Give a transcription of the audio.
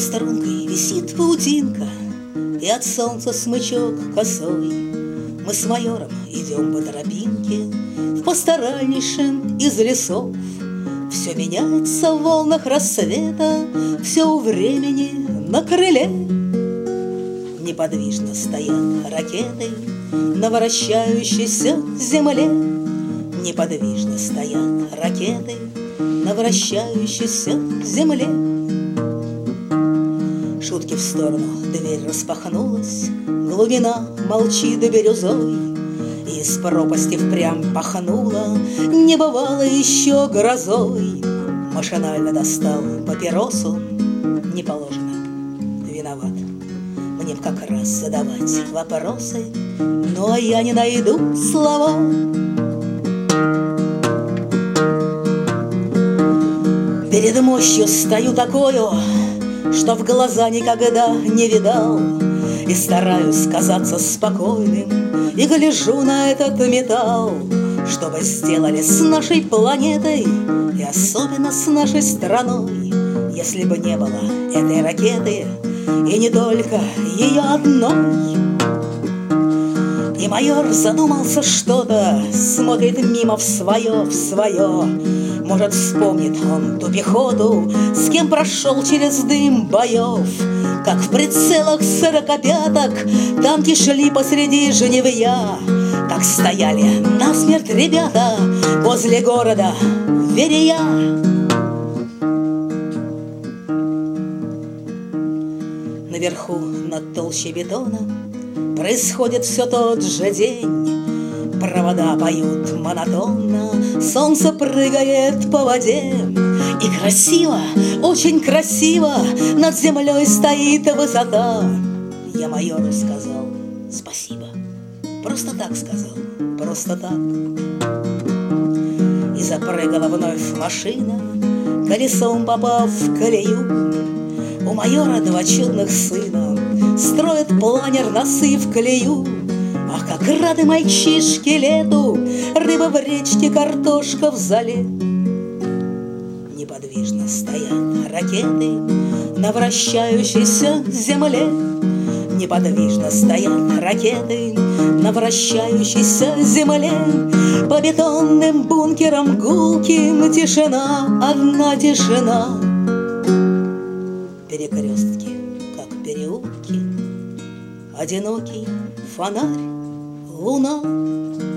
стрункой висит паутинка, и от солнца смычок косой. Мы с майором идем по тропинке в пасторальнейшем из лесов. Все меняется в волнах рассвета, все у времени на крыле. Неподвижно стоят ракеты на вращающейся земле. Неподвижно стоят ракеты на вращающейся земле. Шутки в сторону, дверь распахнулась, глубина молчит бирюзой, и из пропасти впрямь пахнуло не бывало еще грозой. Машинально достал папиросу, не положено, виноват. Мне б как раз задавать вопросы, но я не найду слова. Перед мощью стою такою, что в глаза никогда не видал, и стараюсь казаться спокойным, и гляжу на этот металл. Что бы сделали с нашей планетой, и особенно с нашей страной, если бы не было этой ракеты, и не только ее одной? И майор задумался что-то, смотрит мимо в свое. Может, вспомнит он ту пехоту, с кем прошел через дым боев, как в прицелах сорокопяток танки шли посреди жнивья, как стояли насмерть ребята возле города Верея. Наверху, над толщей бетона, происходит все тот же день. Провода поют монотонно, солнце прыгает по воде. И красиво, очень красиво над землей стоит высота. Я майору сказал спасибо, просто так сказал, просто так. И запрыгала вновь машина, колесом попав в колею. У майора два чудных сына строят планер носы в колею. Ах, как рады мальчишки лету, рыба в речке, картошка в зале. Неподвижно стоят ракеты на вращающейся земле. Неподвижно стоят ракеты на вращающейся земле. По бетонным бункерам гулким тишина, одна тишина. Перекрестки, как переулки, одинокий фонарь, луна.